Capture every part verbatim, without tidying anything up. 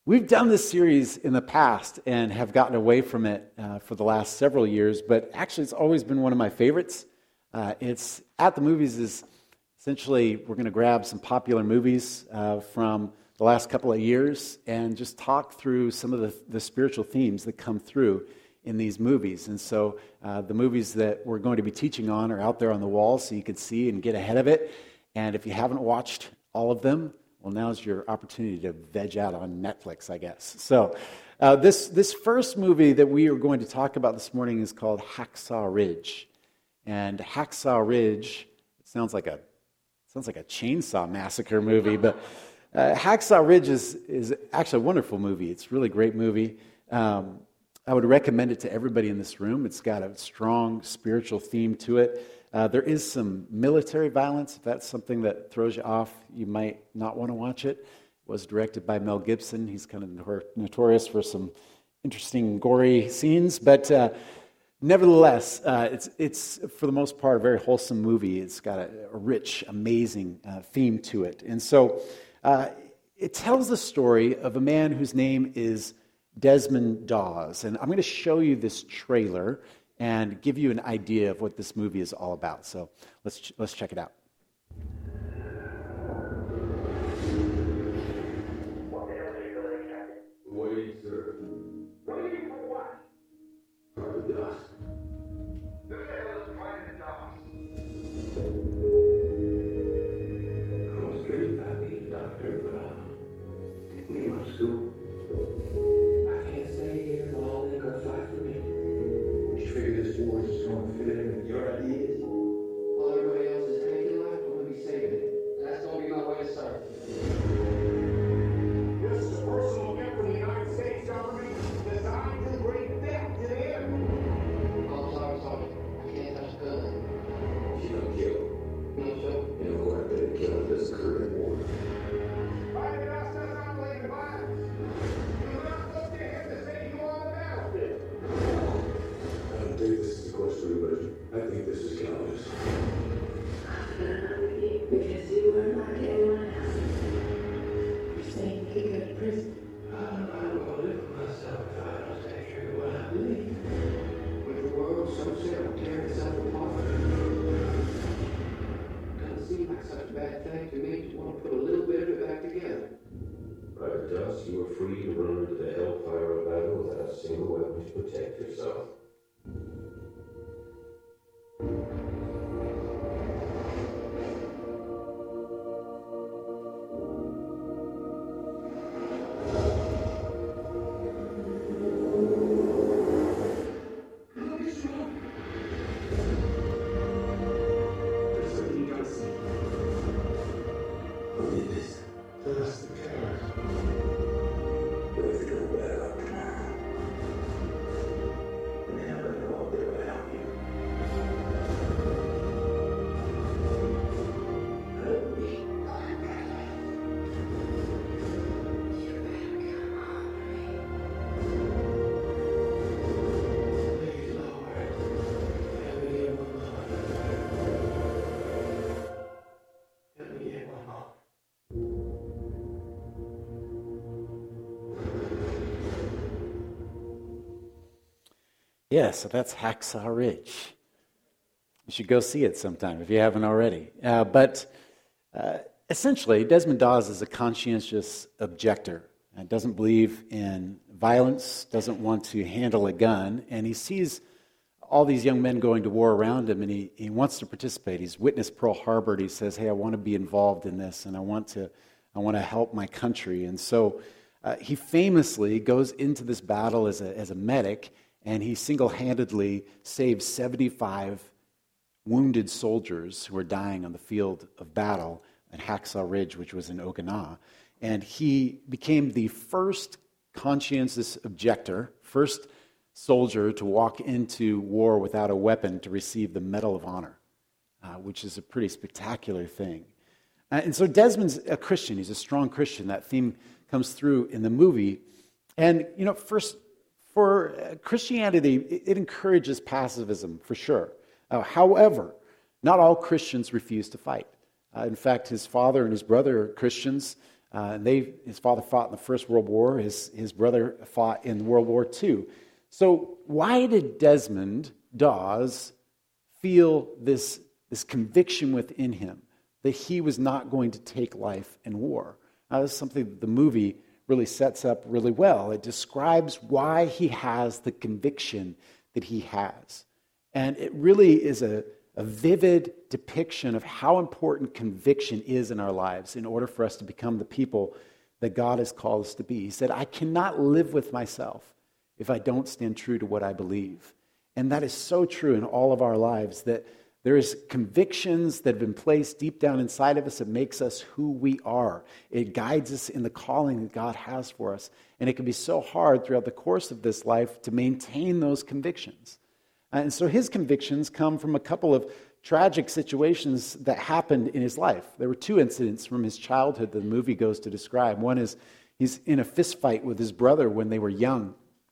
We've done this series in the past and have gotten away from it uh, for the last several years, but actually it's always been one of my favorites. Uh, it's At the Movies is essentially we're going to grab some popular movies uh, from the last couple of years and just talk through some of the, the spiritual themes that come through in these movies. And so uh, the movies that we're going to be teaching on are out there on the wall so you can see and get ahead of it. And if you haven't watched all of them, well, now's your opportunity to veg out on Netflix, I guess. So uh, this this first movie that we are going to talk about this morning is called Hacksaw Ridge. And Hacksaw Ridge, it sounds like a sounds like a chainsaw massacre movie, but uh, Hacksaw Ridge is, is actually a wonderful movie. It's a really great movie. Um, I would recommend it to everybody in this room. It's got a strong spiritual theme to it. Uh, there is some military violence. If that's something that throws you off, you might not want to watch it. It was directed by Mel Gibson. He's kind of notor- notorious for some interesting, gory scenes. But uh, nevertheless, uh, it's, it's, for the most part, a very wholesome movie. It's got a, a rich, amazing uh, theme to it. And so uh, it tells the story of a man whose name is Desmond Dawes. And I'm going to show you this trailer and give you an idea of what this movie is all about. So let's let's check it out. Wait, sir. Waiting for what? For the dust. The hell is Planet Dawes? I was very happy, Doctor, but uh, we must go. I can't stay here while they go fight for me. You figure this war is just going to fit in with your ideas? While everybody else is taking life, I'm going to be saving it. That's going to be my way to start. This is a personal gift from the United States government designed to bring death to the enemy. I'm sorry, Sergeant. I can't touch the gun. You don't kill. No, sir. You know what? I better kill this Korean war. Fighting us does not leave violence. Do not look to him to say you on the battlefield. I don't think this is a question, but I think this is cowardice. Because you were like anyone else. You're saying you could go to prison. I don't know about it for myself if I don't stay true to what I believe. With the world so set on tearing itself apart. Doesn't seem like such a bad thing to me to want to put a little bit of it back together. Private Dust, you were free to run into the hellfire of battle without a single weapon to protect yourself. There's something you gotta see. What is this? That's the terror. But if you go back up tomorrow, then I'm gonna walk there without you. Help me. Please, Lord. Help me get one more. Help me get one more. Yeah, so that's Hacksaw Ridge. You should go see it sometime if you haven't already. Uh, but uh, essentially, Desmond Dawes is a conscientious objector and doesn't believe in violence, doesn't want to handle a gun, and he sees all these young men going to war around him, and he, he wants to participate. He's witnessed Pearl Harbor, and he says, hey, I want to be involved in this, and I want to, I want to help my country. And so uh, he famously goes into this battle as a, as a medic, and he single-handedly saves seventy-five wounded soldiers who were dying on the field of battle at Hacksaw Ridge, which was in Okinawa. And he became the first conscientious objector, first soldier to walk into war without a weapon to receive the Medal of Honor, uh, which is a pretty spectacular thing. Uh, and so Desmond's a Christian. He's a strong Christian. That theme comes through in the movie. And, you know, first, for Christianity, it encourages pacifism, for sure. Uh, however, not all Christians refuse to fight. Uh, in fact, his father and his brother are Christians. Uh, they, his father fought in the First World War. His, his brother fought in World War Two. So why did Desmond Dawes feel this, this conviction within him that he was not going to take life in war? Now, this is something that the movie really sets up really well. It describes why he has the conviction that he has. And it really is a, a vivid depiction of how important conviction is in our lives in order for us to become the people that God has called us to be. He said, I cannot live with myself if I don't stand true to what I believe. And that is so true in all of our lives, that there is convictions that have been placed deep down inside of us that makes us who we are. It guides us in the calling that God has for us. And it can be so hard throughout the course of this life to maintain those convictions. And so his convictions come from a couple of tragic situations that happened in his life. There were two incidents from his childhood that the movie goes to describe. One is he's in a fist fight with his brother when they were young.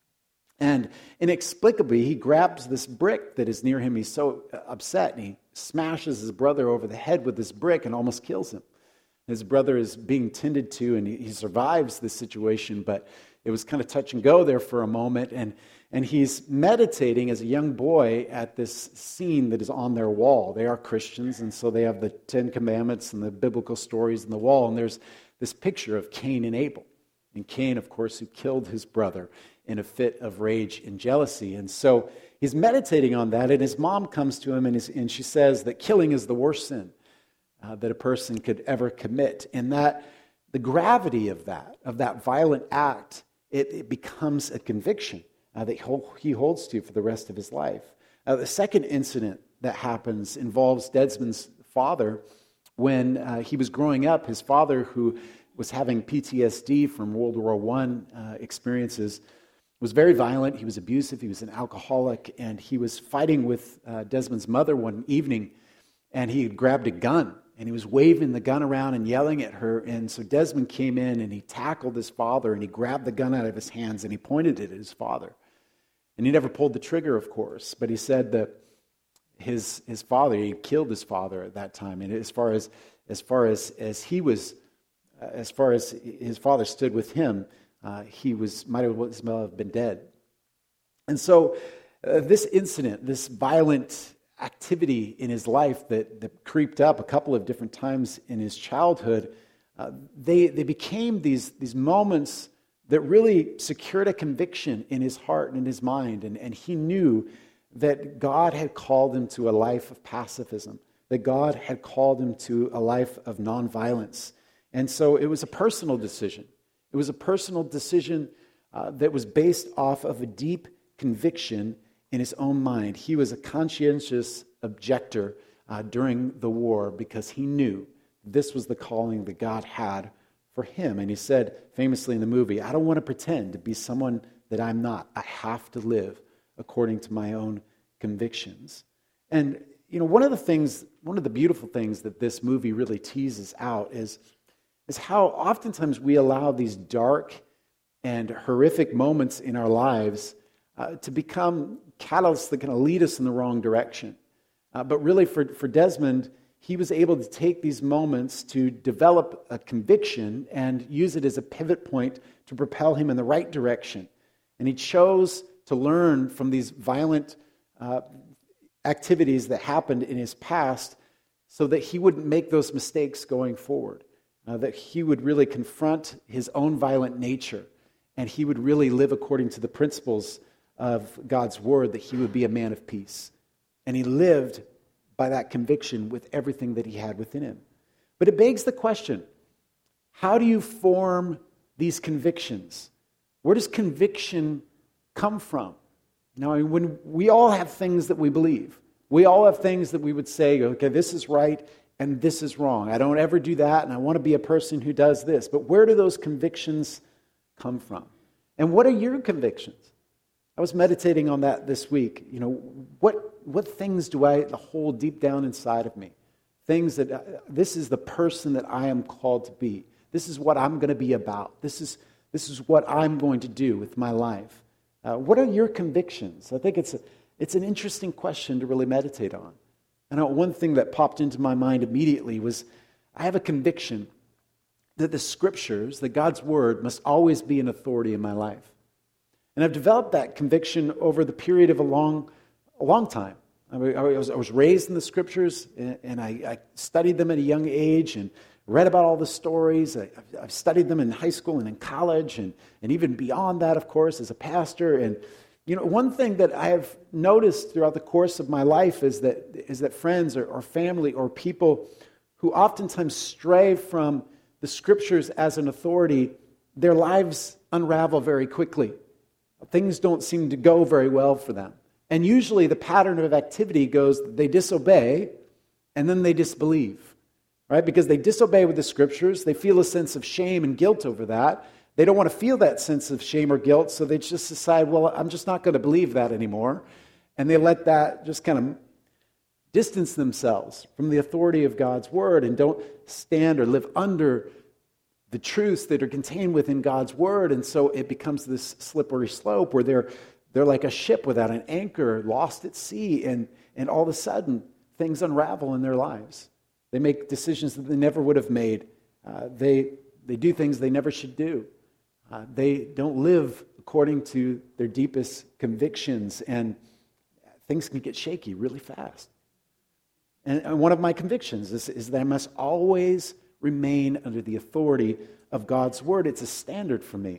And inexplicably, he grabs this brick that is near him. He's so upset, and he smashes his brother over the head with this brick and almost kills him. His brother is being tended to, and he, he survives this situation, but it was kind of touch and go there for a moment. And, and he's meditating as a young boy at this scene that is on their wall. They are Christians, and so they have the Ten Commandments and the biblical stories on the wall. And there's this picture of Cain and Abel. And Cain, of course, who killed his brother in a fit of rage and jealousy. And so he's meditating on that, and his mom comes to him, and, his, and she says that killing is the worst sin uh, that a person could ever commit. And that the gravity of that, of that violent act, it, it becomes a conviction uh, that he holds to for the rest of his life. Uh, the second incident that happens involves Desmond's father. When uh, he was growing up, his father, who was having P T S D from World War One uh, experiences, was very violent. He was abusive. He was an alcoholic, and he was fighting with uh, Desmond's mother one evening, and he had grabbed a gun, and he was waving the gun around and yelling at her. And so Desmond came in, and he tackled his father, and he grabbed the gun out of his hands, and he pointed it at his father. And he never pulled the trigger, of course, but he said that his his father, he killed his father at that time. And as far as as far as as he was, uh, as far as his father stood with him, Uh, he was might as well have been dead. And so uh, this incident, this violent activity in his life that, that creeped up a couple of different times in his childhood, uh, they, they became these, these moments that really secured a conviction in his heart and in his mind. And, and he knew that God had called him to a life of pacifism, that God had called him to a life of nonviolence. And so it was a personal decision. It was a personal decision uh, that was based off of a deep conviction in his own mind. He was a conscientious objector uh, during the war because he knew this was the calling that God had for him. And he said famously in the movie, I don't want to pretend to be someone that I'm not. I have to live according to my own convictions. And, you know, one of the things, one of the beautiful things that this movie really teases out is is how oftentimes we allow these dark and horrific moments in our lives uh, to become catalysts that can lead us in the wrong direction. Uh, but really for, for Desmond, he was able to take these moments to develop a conviction and use it as a pivot point to propel him in the right direction. And he chose to learn from these violent uh, activities that happened in his past so that he wouldn't make those mistakes going forward. Uh, that he would really confront his own violent nature, and he would really live according to the principles of God's word, that he would be a man of peace. And he lived by that conviction with everything that he had within him. But it begs the question, how do you form these convictions? Where does conviction come from? Now, when we all have things that we believe. We all have things that we would say, okay, this is right, and this is wrong. I don't ever do that, and I want to be a person who does this. But where do those convictions come from? And what are your convictions? I was meditating on that this week. You know, what what things do I hold deep down inside of me? Things that, uh, this is the person that I am called to be. This is what I'm going to be about. This is, this is what I'm going to do with my life. Uh, what are your convictions? I think it's a, it's an interesting question to really meditate on. I know one thing that popped into my mind immediately was I have a conviction that the Scriptures, that God's Word, must always be an authority in my life. And I've developed that conviction over the period of a long, a long time. I was, I was raised in the Scriptures, and I, I studied them at a young age and read about all the stories. I, I've studied them in high school and in college, and, and even beyond that, of course, as a pastor. And you know, one thing that I have noticed throughout the course of my life is that is that friends or, or family or people who oftentimes stray from the Scriptures as an authority, their lives unravel very quickly. Things don't seem to go very well for them. And usually the pattern of activity goes, they disobey, and then they disbelieve, right? Because they disobey with the Scriptures, they feel a sense of shame and guilt over that. They don't want to feel that sense of shame or guilt, so they just decide, well, I'm just not going to believe that anymore. And they let that just kind of distance themselves from the authority of God's Word and don't stand or live under the truths that are contained within God's Word. And so it becomes this slippery slope where they're they're like a ship without an anchor, lost at sea, and, and all of a sudden things unravel in their lives. They make decisions that they never would have made. Uh, they, they do things they never should do. Uh, they don't live according to their deepest convictions, and things can get shaky really fast. And, and one of my convictions is, is that I must always remain under the authority of God's Word. It's a standard for me.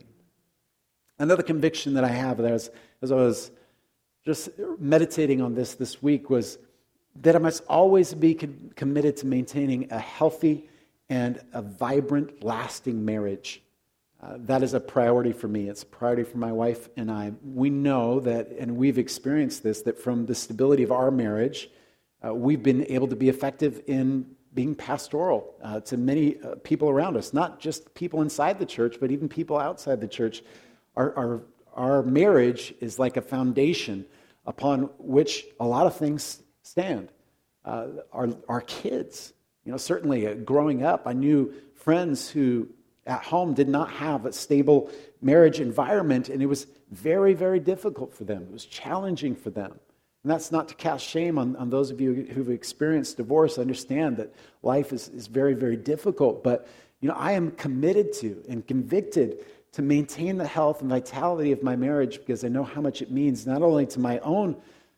Another conviction that I have as, as I was just meditating on this this week was that I must always be con- committed to maintaining a healthy and a vibrant, lasting marriage. Uh, that is a priority for me. It's a priority for my wife and I. We know that, and we've experienced this, that from the stability of our marriage, uh, we've been able to be effective in being pastoral uh, to many uh, people around us, not just people inside the church, but even people outside the church. Our, our, our marriage is like a foundation upon which a lot of things stand. Uh, our, our kids, you know, certainly uh, growing up, I knew friends who at home did not have a stable marriage environment, and it was very, very difficult for them. It was challenging for them. And that's not to cast shame on, on those of you who've experienced divorce. I understand that life is, is very, very difficult, but you know, I am committed to and convicted to maintain the health and vitality of my marriage, because I know how much it means not only to my own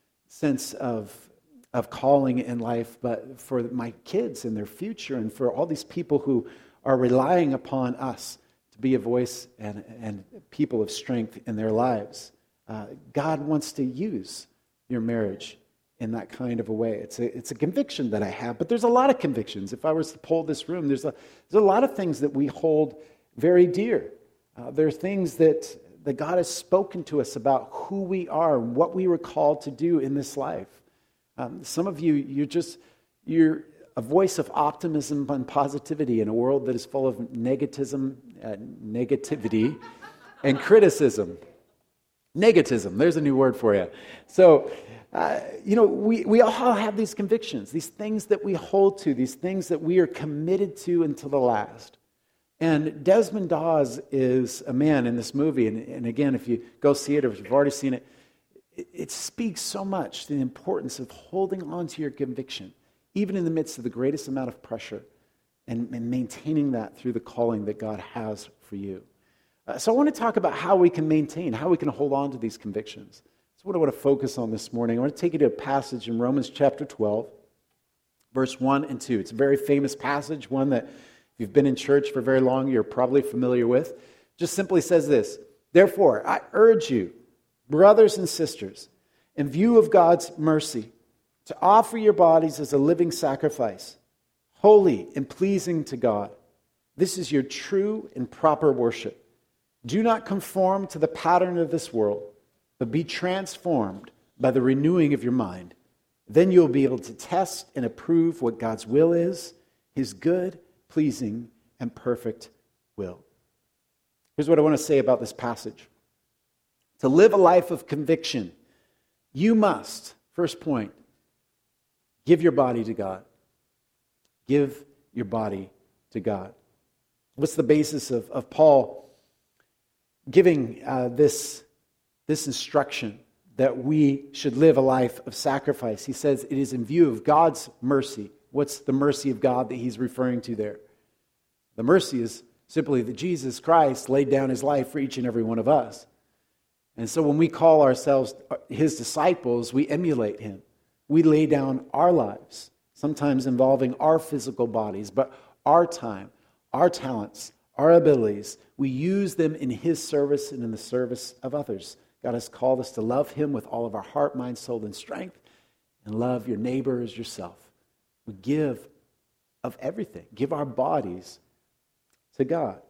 sense of, of calling in life, but for my kids and their future, and for all these people who are relying upon us to be a voice and, and people of strength in their lives. Uh, God wants to use your marriage in that kind of a way. It's a, it's a conviction that I have, but there's a lot of convictions. If I was to poll this room, there's a, there's a lot of things that we hold very dear. Uh, there are things that, that God has spoken to us about who we are and what we were called to do in this life. Um, some of you, you're just, you're a voice of optimism and positivity in a world that is full of negativism, uh, negativity and criticism. Negatism, there's a new word for you. So, uh, you know, we, we all have these convictions, these things that we hold to, these things that we are committed to until the last. And Desmond Dawes is a man in this movie, and, and again, if you go see it or if you've already seen it, it, it speaks so much to the importance of holding on to your conviction, even in the midst of the greatest amount of pressure, and, and maintaining that through the calling that God has for you. Uh, so I want to talk about how we can maintain, how we can hold on to these convictions. That's what I want to focus on this morning. I want to take you to a passage in Romans chapter twelve, verse one and two. It's a very famous passage, one that if you've been in church for very long, you're probably familiar with. It just simply says this: "Therefore, I urge you, brothers and sisters, in view of God's mercy, to offer your bodies as a living sacrifice, holy and pleasing to God. This is your true and proper worship. Do not conform to the pattern of this world, but be transformed by the renewing of your mind. Then you'll be able to test and approve what God's will is, His good, pleasing, and perfect will." Here's what I want to say about this passage. To live a life of conviction, you must, first point, give your body to God. Give your body to God. What's the basis of, of Paul giving uh, this, this instruction that we should live a life of sacrifice? He says it is in view of God's mercy. What's the mercy of God that he's referring to there? The mercy is Simply that Jesus Christ laid down his life for each and every one of us. And so when we call ourselves his disciples, we emulate him. We lay down our lives, sometimes involving our physical bodies, but our time, our talents, our abilities, we use them in his service and in the service of others. God has called us to love him with all of our heart, mind, soul, and strength, and love your neighbor as yourself. We give of everything, give our bodies to God.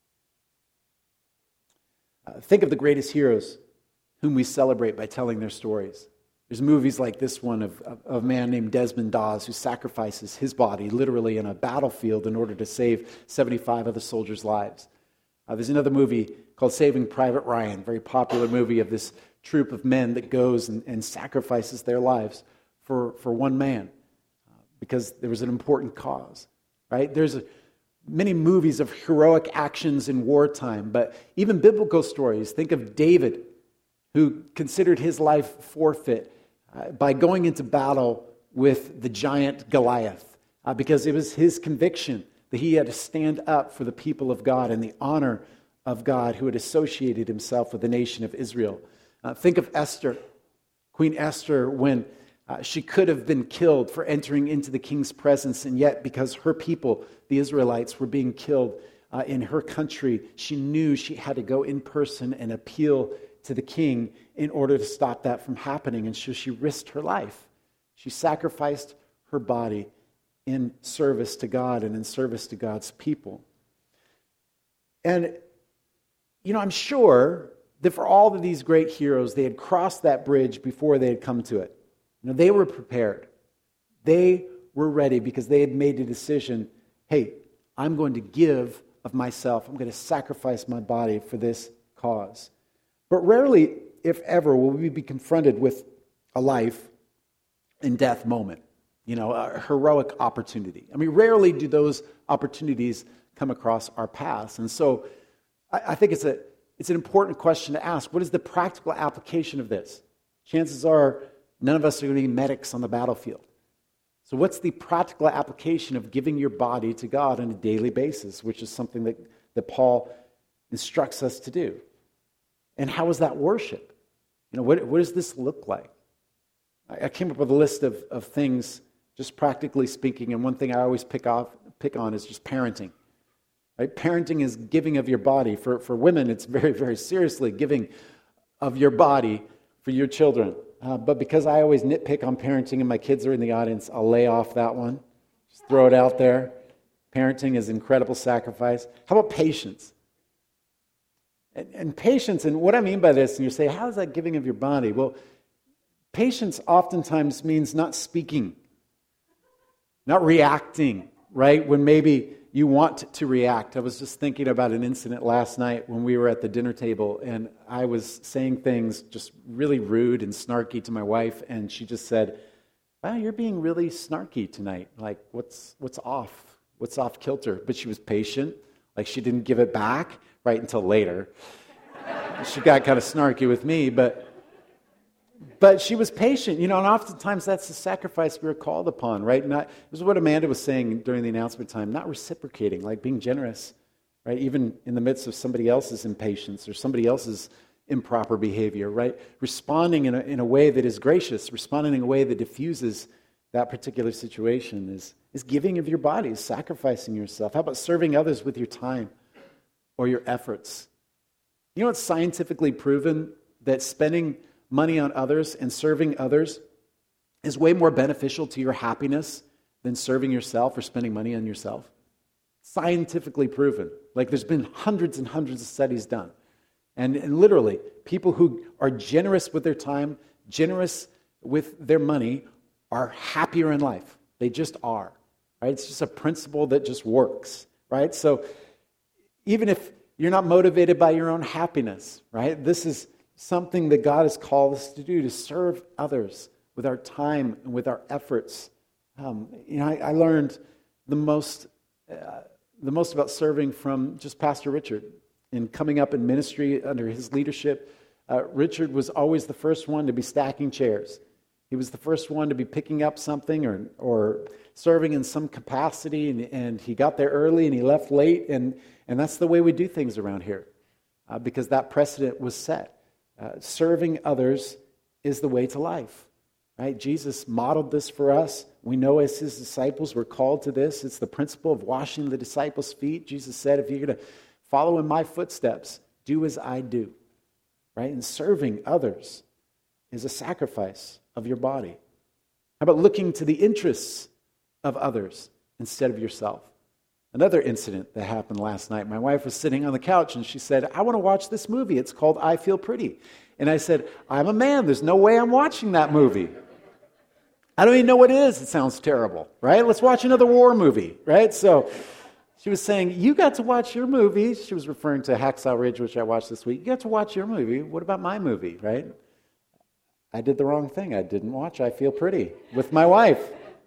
Uh, think of the greatest heroes whom we celebrate by telling their stories. There's movies like this one of, of, of a man named Desmond Doss who sacrifices his body literally in a battlefield in order to save seventy-five other soldiers' lives. Uh, there's another movie called Saving Private Ryan, very popular movie of this troop of men that goes and, and sacrifices their lives for, for one man uh, because there was an important cause, right? There's a, many movies of heroic actions in wartime, but even biblical stories. Think of David, who considered his life forfeit uh, by going into battle with the giant Goliath, uh, because it was his conviction that he had to stand up for the people of God and the honor of God who had associated himself with the nation of Israel. Uh, think of Esther, Queen Esther, when uh, she could have been killed for entering into the king's presence, and yet because her people, the Israelites, were being killed uh, in her country, she knew she had to go in person and appeal to the king in order to stop that from happening. And so she risked her life. She sacrificed her body in service to God and in service to God's people. And, you know, I'm sure that for all of these great heroes, they had crossed that bridge before they had come to it. You know, they were prepared. They were ready because they had made a decision, hey, I'm going to give of myself. I'm going to sacrifice my body for this cause. But rarely, if ever, will we be confronted with a life and death moment, you know, a heroic opportunity. I mean, rarely do those opportunities come across our paths. And so I, I think it's a it's an important question to ask. What is the practical application of this? Chances are none of us are going to be medics on the battlefield. So what's the practical application of giving your body to God on a daily basis, which is something that, that Paul instructs us to do? And how is that worship? You know, what, what does this look like? I, I came up with a list of, of things, just practically speaking, and one thing I always pick off pick on is just parenting. Right? Parenting is giving of your body. For, for women, it's very, very seriously giving of your body for your children. Uh, but because I always nitpick on parenting and my kids are in the audience, I'll lay off that one. Just throw it out there. Parenting is incredible sacrifice. How about patience? And, and patience, and what I mean by this, and you say, how is that giving of your body? Well, patience oftentimes means not speaking, not reacting, right? When maybe you want to react. I was just thinking about an incident last night when we were at the dinner table, and I was saying things just really rude and snarky to my wife, and she just said, wow, you're being really snarky tonight. Like, what's what's off? What's off kilter? But she was patient. Like, she didn't give it back right until later. She got kind of snarky with me, but but she was patient, you know, and oftentimes that's the sacrifice we are called upon, right? Not, this is what Amanda was saying during the announcement time, not reciprocating, like being generous, right? Even in the midst of somebody else's impatience or somebody else's improper behavior, right? Responding in a, in a way that is gracious, responding in a way that diffuses that particular situation is, is giving of your body, is sacrificing yourself. How about serving others with your time or your efforts? You know, it's scientifically proven that spending money on others and serving others is way more beneficial to your happiness than serving yourself or spending money on yourself. Scientifically proven. Like, there's been hundreds and hundreds of studies done. And, and literally, people who are generous with their time, generous with their money, are happier in life. They just are. Right? It's just a principle that just works. Right? So even if you're not motivated by your own happiness, right? This is something that God has called us to do, to serve others with our time and with our efforts. Um, you know, I, I learned the most, uh, the most about serving from just Pastor Richard. In coming up in ministry under his leadership, uh, Richard was always the first one to be stacking chairs. He was the first one to be picking up something or or serving in some capacity, and, and he got there early and he left late, and, and that's the way we do things around here, uh, because that precedent was set. Uh, serving others is the way to life, right? Jesus modeled this for us. We know as his disciples we're called to this. It's the principle of washing the disciples' feet. Jesus said, if you're going to follow in my footsteps, do as I do, right? And serving others is a sacrifice of your body. How about looking to the interests of others instead of yourself? Another incident that happened last night. My wife was sitting on the couch and she said, I want to watch this movie. It's called I Feel Pretty. And I said, I'm a man. There's no way I'm watching that movie. I don't even know what it is. It sounds terrible, right? Let's watch another war movie, right? So she was saying, you got to watch your movie. She was referring to Hacksaw Ridge, which I watched this week. You got to watch your movie. What about my movie, right? I did the wrong thing. I didn't watch I Feel Pretty with my wife.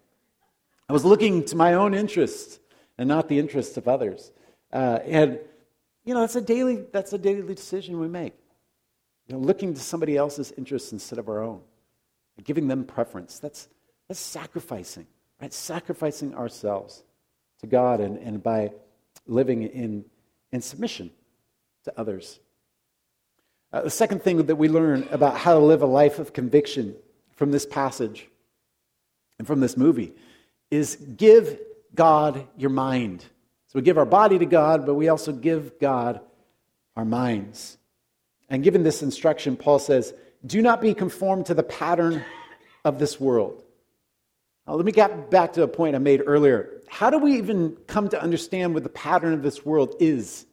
I was looking to my own interests and not the interests of others. Uh, and, you know, that's a daily that's a daily decision we make. You know, looking to somebody else's interests instead of our own. Giving them preference. That's that's sacrificing, right? Sacrificing ourselves to God and, and by living in, in submission to others. Uh, the second thing that we learn about how to live a life of conviction from this passage and from this movie is give God your mind. So we give our body to God, but we also give God our minds. And given this instruction, Paul says, do not be conformed to the pattern of this world. Now, let me get back to a point I made earlier. How do we even come to understand what the pattern of this world is?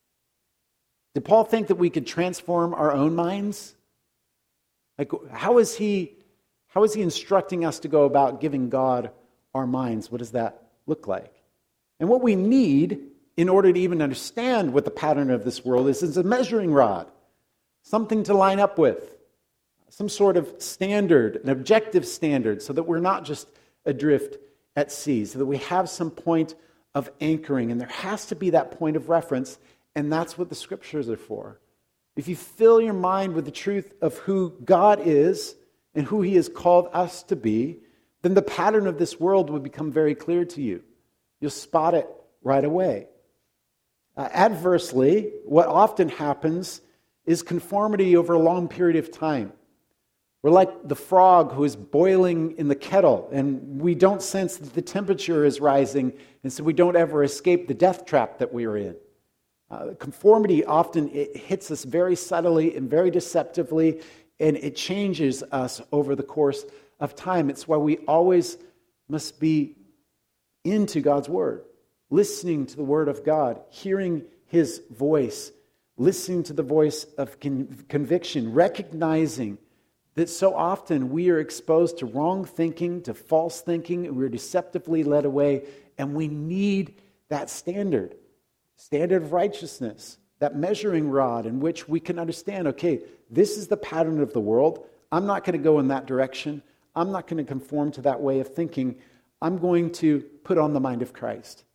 Did Paul think that we could transform our own minds? Like, how is he, how is he instructing us to go about giving God our minds? What does that look like? And what we need in order to even understand what the pattern of this world is, is a measuring rod, something to line up with, some sort of standard, an objective standard, so that we're not just adrift at sea, so that we have some point of anchoring. And there has to be that point of reference, and that's what the scriptures are for. If you fill your mind with the truth of who God is and who he has called us to be, then the pattern of this world will become very clear to you. You'll spot it right away. Uh, adversely, what often happens is conformity over a long period of time. We're like the frog who is boiling in the kettle, and we don't sense that the temperature is rising, and so we don't ever escape the death trap that we are in. Uh, conformity often it hits us very subtly and very deceptively, and it changes us over the course of time. It's why we always must be into God's Word, listening to the Word of God, hearing His voice, listening to the voice of con- conviction, recognizing that so often we are exposed to wrong thinking, to false thinking, and we're deceptively led away, and we need that standard, standard of righteousness, that measuring rod in which we can understand, okay, this is the pattern of the world. I'm not going to go in that direction. I'm not going to conform to that way of thinking. I'm going to put on the mind of Christ.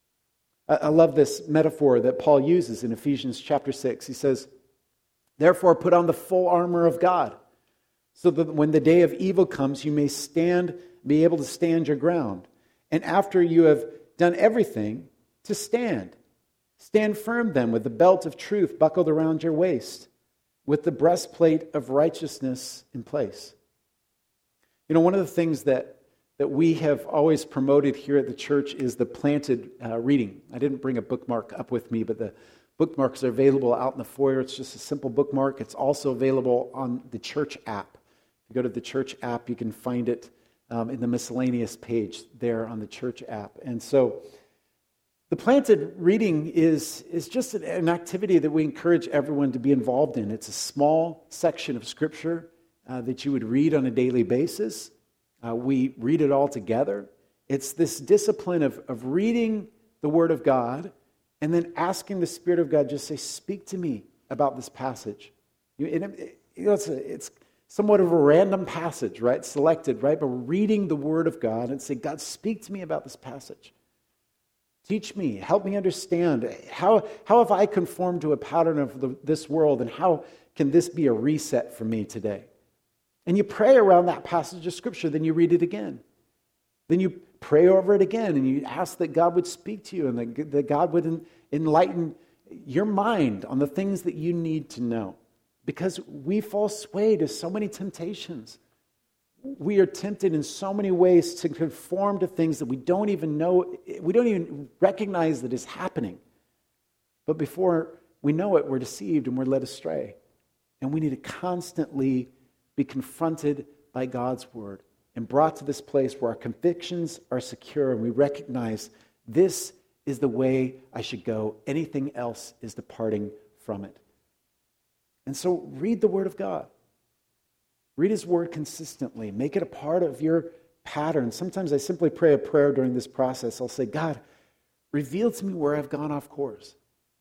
I, I love this metaphor that Paul uses in Ephesians chapter six. He says, therefore put on the full armor of God, so that when the day of evil comes, you may stand, be able to stand your ground. And after you have done everything, to stand. Stand firm then with the belt of truth buckled around your waist, with the breastplate of righteousness in place. You know, one of the things that, that we have always promoted here at the church is the planted uh, reading. I didn't bring a bookmark up with me, but the bookmarks are available out in the foyer. It's just a simple bookmark. It's also available on the church app. If you go to the church app, you can find it um, in the miscellaneous page there on the church app. And so the planted reading is, is just an, an activity that we encourage everyone to be involved in. It's a small section of Scripture uh, that you would read on a daily basis. Uh, we read it all together. It's this discipline of, of reading the Word of God and then asking the Spirit of God, just say, speak to me about this passage. You, it, you know, it's, a, it's somewhat of a random passage, right? Selected, right? But reading the Word of God and say, God, speak to me about this passage. Teach me, help me understand. How, how have I conformed to a pattern of the, this world, and how can this be a reset for me today? And you pray around that passage of Scripture, then you read it again. Then you pray over it again, and you ask that God would speak to you and that, that God would enlighten your mind on the things that you need to know. Because we fall sway to so many temptations. We are tempted in so many ways to conform to things that we don't even know, we don't even recognize that is happening. But before we know it, we're deceived and we're led astray. And we need to constantly be confronted by God's word and brought to this place where our convictions are secure and we recognize this is the way I should go. Anything else is departing from it. And so read the word of God. Read his word consistently. Make it a part of your pattern. Sometimes I simply pray a prayer during this process. I'll say, God, reveal to me where I've gone off course.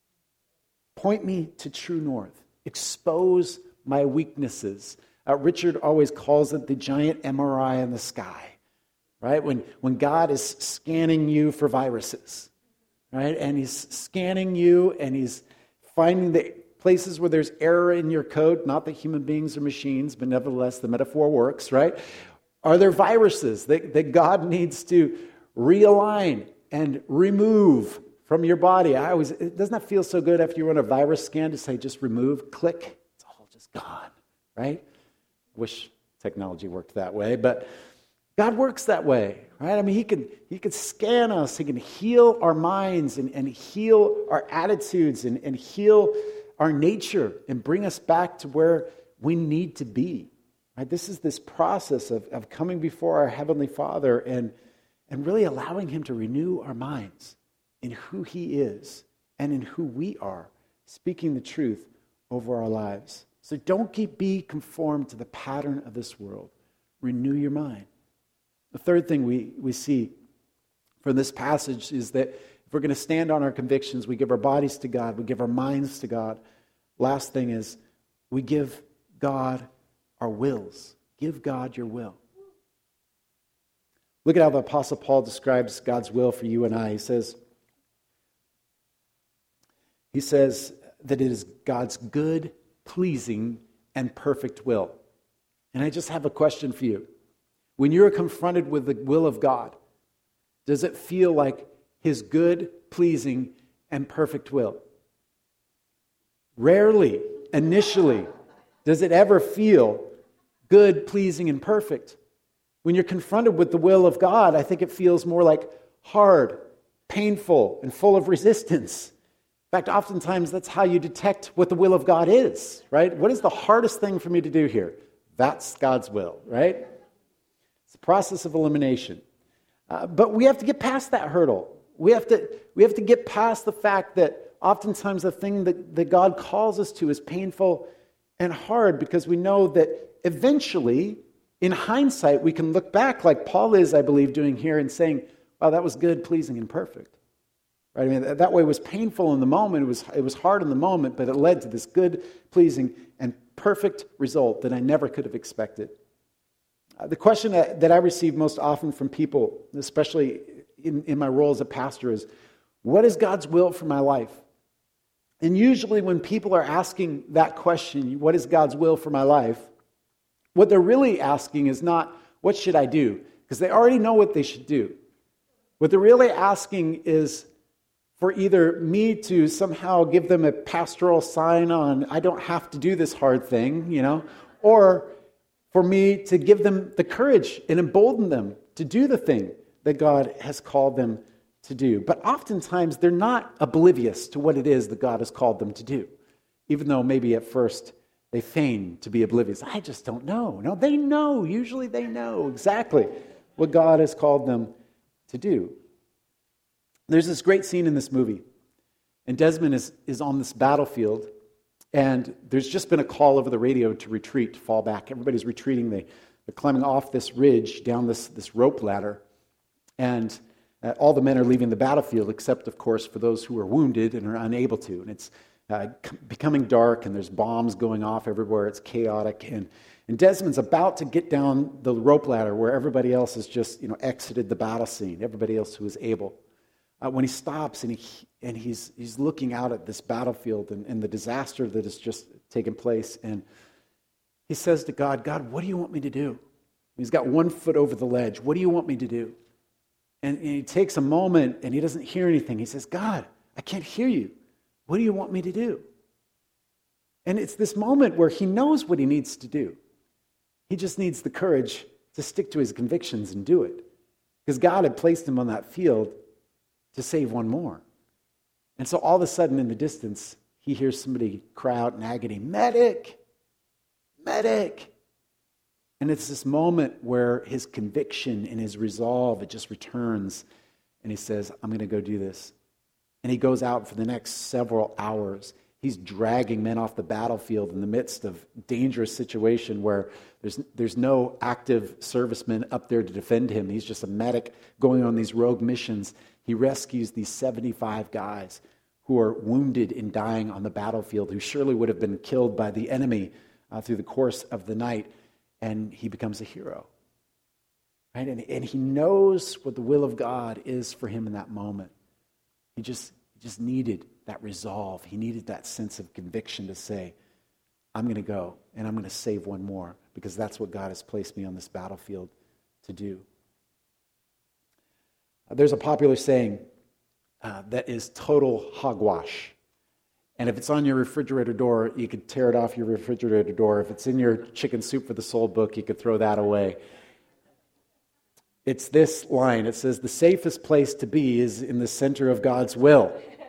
Point me to true north. Expose my weaknesses. Uh, Richard always calls it the giant M R I in the sky, right? When, when God is scanning you for viruses, right? And he's scanning you and he's finding the places where there's error in your code. Not that human beings are machines, but nevertheless the metaphor works, right? Are there viruses that, that God needs to realign and remove from your body? I always, it doesn't that feel so good after you run a virus scan to say just remove, click, it's all just gone, right? Wish technology worked that way, but God works that way, right? I mean, he can he can scan us, he can heal our minds and, and heal our attitudes and, and heal our nature and bring us back to where we need to be. Right? This is this process of, of coming before our Heavenly Father and, and really allowing him to renew our minds in who he is and in who we are, speaking the truth over our lives. So don't keep be conformed to the pattern of this world. Renew your mind. The third thing we, we see from this passage is that if we're going to stand on our convictions, we give our bodies to God, we give our minds to God. Last thing is we give God our wills. Give God your will. Look at how the Apostle Paul describes God's will for you and I. He says, he says that it is God's good, pleasing, and perfect will. And I just have a question for you. When you're confronted with the will of God, does it feel like his good, pleasing, and perfect will? Rarely, initially, does it ever feel good, pleasing, and perfect. When you're confronted with the will of God, I think it feels more like hard, painful, and full of resistance. In fact, oftentimes that's how you detect what the will of God is, right? What is the hardest thing for me to do here? That's God's will, right? It's a process of elimination. Uh, but we have to get past that hurdle. We have to, we have to get past the fact that oftentimes the thing that, that God calls us to is painful and hard, because we know that eventually, in hindsight, we can look back like Paul is, I believe, doing here and saying, wow, that was good, pleasing, and perfect. Right? I mean, that way it was painful in the moment, it was, it was hard in the moment, but it led to this good, pleasing, and perfect result that I never could have expected. Uh, the question that, that I receive most often from people, especially in, in my role as a pastor, is, what is God's will for my life? And usually when people are asking that question, what is God's will for my life, what they're really asking is not, what should I do? Because they already know what they should do. What they're really asking is for either me to somehow give them a pastoral sign on, I don't have to do this hard thing, you know, or for me to give them the courage and embolden them to do the thing that God has called them to do. But oftentimes they're not oblivious to what it is that God has called them to do, even though maybe at first they feign to be oblivious. I just don't know. No, they know. Usually they know exactly what God has called them to do. There's this great scene in this movie, and Desmond is, is on this battlefield, and there's just been a call over the radio to retreat, to fall back. Everybody's retreating. They, they're climbing off this ridge down this, this rope ladder, and uh, all the men are leaving the battlefield, except, of course, for those who are wounded and are unable to. And it's uh, c- becoming dark, and there's bombs going off everywhere. It's chaotic, and, and Desmond's about to get down the rope ladder where everybody else has just, you know, exited the battle scene, everybody else who is able. Uh, when he stops and he and he's he's looking out at this battlefield and, and the disaster that has just taken place, and he says to God, God, what do you want me to do? He's got one foot over the ledge. What do you want me to do? And, and he takes a moment and he doesn't hear anything. He says, God, I can't hear you. What do you want me to do? And it's this moment where he knows what he needs to do. He just needs the courage to stick to his convictions and do it. Because God had placed him on that field to save one more. And so all of a sudden in the distance, he hears somebody cry out in agony, medic, medic. And it's this moment where his conviction and his resolve, it just returns. And he says, I'm going to go do this. And he goes out for the next several hours. He's dragging men off the battlefield in the midst of dangerous situation where there's, there's no active servicemen up there to defend him. He's just a medic going on these rogue missions. He rescues these seventy-five guys who are wounded and dying on the battlefield, who surely would have been killed by the enemy uh, through the course of the night. And he becomes a hero. Right? And, and he knows what the will of God is for him in that moment. He just, he just needed that resolve. He needed that sense of conviction to say, I'm going to go and I'm going to save one more because that's what God has placed me on this battlefield to do. Uh, there's a popular saying uh, that is total hogwash. And if it's on your refrigerator door, you could tear it off your refrigerator door. If it's in your Chicken Soup for the Soul book, you could throw that away. It's this line. It says, the safest place to be is in the center of God's will.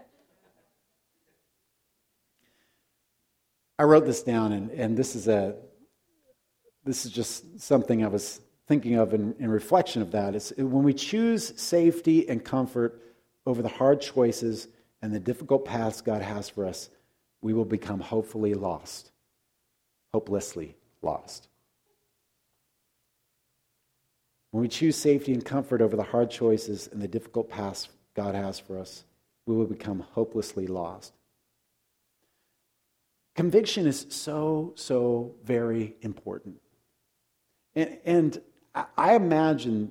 I wrote this down, and, and this is a this is just something I was thinking of in, in reflection of that. It's when we choose safety and comfort over the hard choices and the difficult paths God has for us, we will become hopefully lost, hopelessly lost. When we choose safety and comfort over the hard choices and the difficult paths God has for us, we will become hopelessly lost. Conviction is so, so very important. And, and I imagine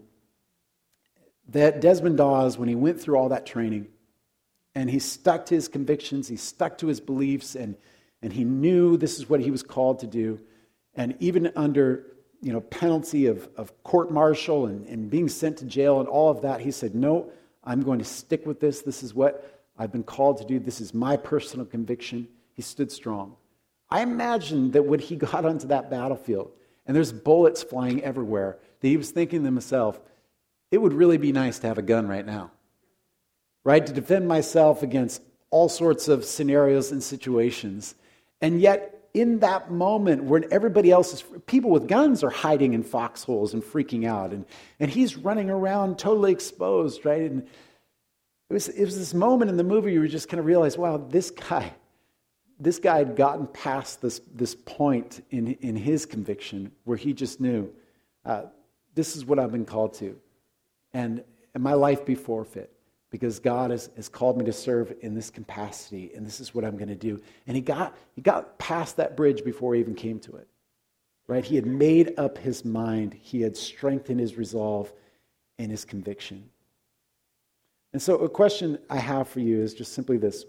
that Desmond Dawes, when he went through all that training, and he stuck to his convictions, he stuck to his beliefs, and, and he knew this is what he was called to do. And even under, you know, penalty of, of court-martial and, and being sent to jail and all of that, he said, no, I'm going to stick with this. This is what I've been called to do. This is my personal conviction. He stood strong. I imagine that when he got onto that battlefield, and there's bullets flying everywhere, that he was thinking to himself, it would really be nice to have a gun right now. Right, to defend myself against all sorts of scenarios and situations. And yet, in that moment, when everybody else is, people with guns are hiding in foxholes and freaking out, and, and he's running around totally exposed, right? And it was, it was this moment in the movie where you just kind of realize, wow, this guy, this guy had gotten past this, this point in, in his conviction where he just knew, uh, this is what I've been called to. And, and my life be forfeit. Because God has, has called me to serve in this capacity, and this is what I'm going to do. And he got he got past that bridge before he even came to it. Right? He had made up his mind. He had strengthened his resolve and his conviction. And so a question I have for you is just simply this.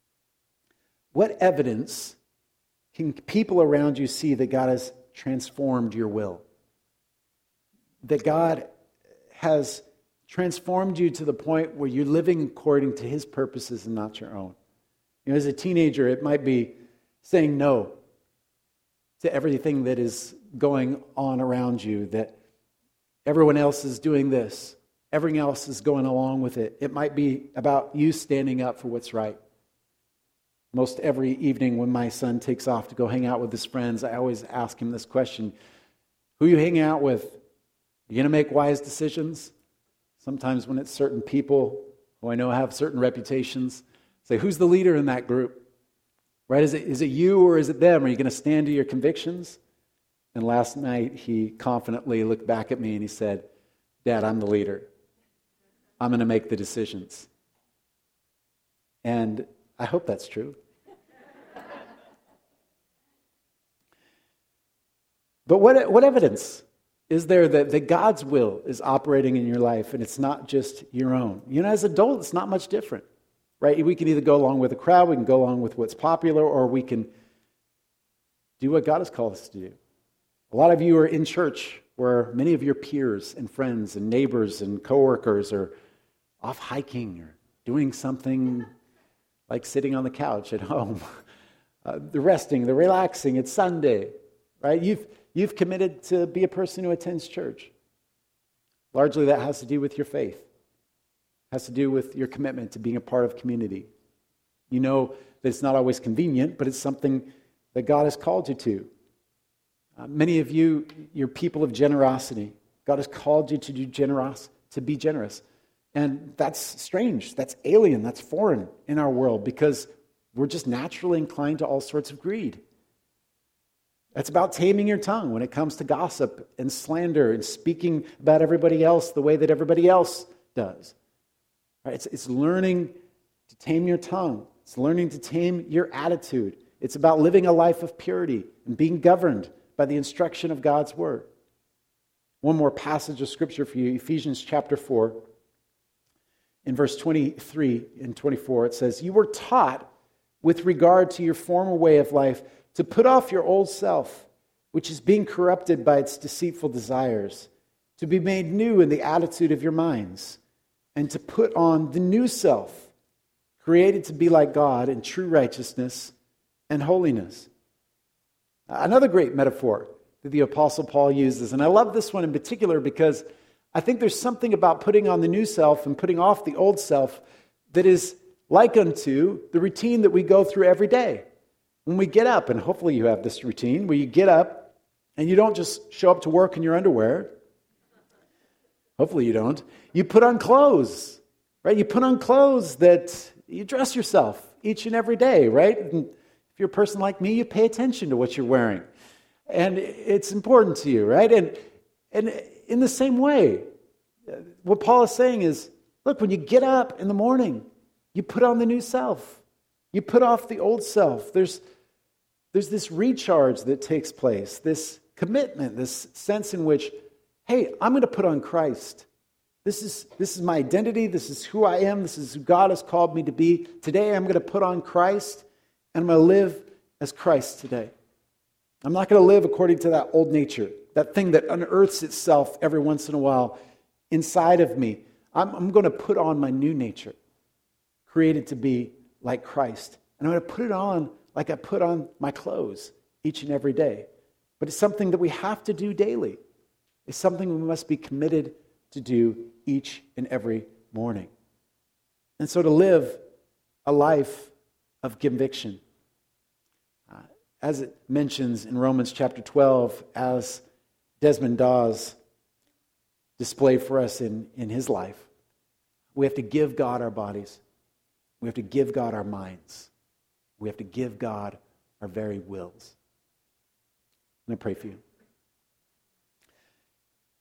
What evidence can people around you see that God has transformed your will? That God has transformed you to the point where you're living according to his purposes and not your own. You know, as a teenager, it might be saying no to everything that is going on around you, that everyone else is doing this, everything else is going along with it. It might be about you standing up for what's right. Most every evening when my son takes off to go hang out with his friends, I always ask him this question: who are you hanging out with? You going to make wise decisions? Sometimes when it's certain people who I know have certain reputations, say, who's the leader in that group? Right? Is it, is it you or is it them? Are you going to stand to your convictions? And last night he confidently looked back at me and he said, Dad, I'm the leader. I'm going to make the decisions. And I hope that's true. But what, what evidence is there that, that God's will is operating in your life and it's not just your own? You know, as adults, it's not much different, right? We can either go along with the crowd, we can go along with what's popular, or we can do what God has called us to do. A lot of you are in church where many of your peers and friends and neighbors and coworkers are off hiking or doing something like sitting on the couch at home. Uh, the resting, the relaxing, it's Sunday, right? You've, you've committed to be a person who attends church. Largely that has to do with your faith. Has to do with your commitment to being a part of community. You know that it's not always convenient, but it's something that God has called you to. Uh, many of you, you're people of generosity. God has called you to do generous, to be generous. And that's strange. That's alien. That's foreign in our world because we're just naturally inclined to all sorts of greed. It's about taming your tongue when it comes to gossip and slander and speaking about everybody else the way that everybody else does. Right? It's, it's learning to tame your tongue. It's learning to tame your attitude. It's about living a life of purity and being governed by the instruction of God's word. One more passage of scripture for you, Ephesians chapter four. In verse twenty-three and twenty-four, it says, "You were taught with regard to your former way of life to put off your old self, which is being corrupted by its deceitful desires, to be made new in the attitude of your minds, and to put on the new self, created to be like God in true righteousness and holiness." Another great metaphor that the Apostle Paul uses, and I love this one in particular because I think there's something about putting on the new self and putting off the old self that is like unto the routine that we go through every day. When we get up, and hopefully you have this routine, where you get up and you don't just show up to work in your underwear. Hopefully you don't. You put on clothes, right? You put on clothes that you dress yourself each and every day, right? And if you're a person like me, you pay attention to what you're wearing. And it's important to you, right? And, and in the same way, what Paul is saying is, look, when you get up in the morning, you put on the new self. You put off the old self. There's, there's this recharge that takes place, this commitment, this sense in which, hey, I'm going to put on Christ. This is, this is my identity. This is who I am. This is who God has called me to be. Today I'm going to put on Christ, and I'm going to live as Christ today. I'm not going to live according to that old nature, that thing that unearths itself every once in a while inside of me. I'm, I'm going to put on my new nature, created to be like Christ. And I'm going to put it on like I put on my clothes each and every day. But it's something that we have to do daily. It's something we must be committed to do each and every morning. And so to live a life of conviction, uh, as it mentions in Romans chapter twelve, as Desmond Dawes displayed for us in, in his life, we have to give God our bodies. We have to give God our minds. We have to give God our very wills. I'm going to pray for you.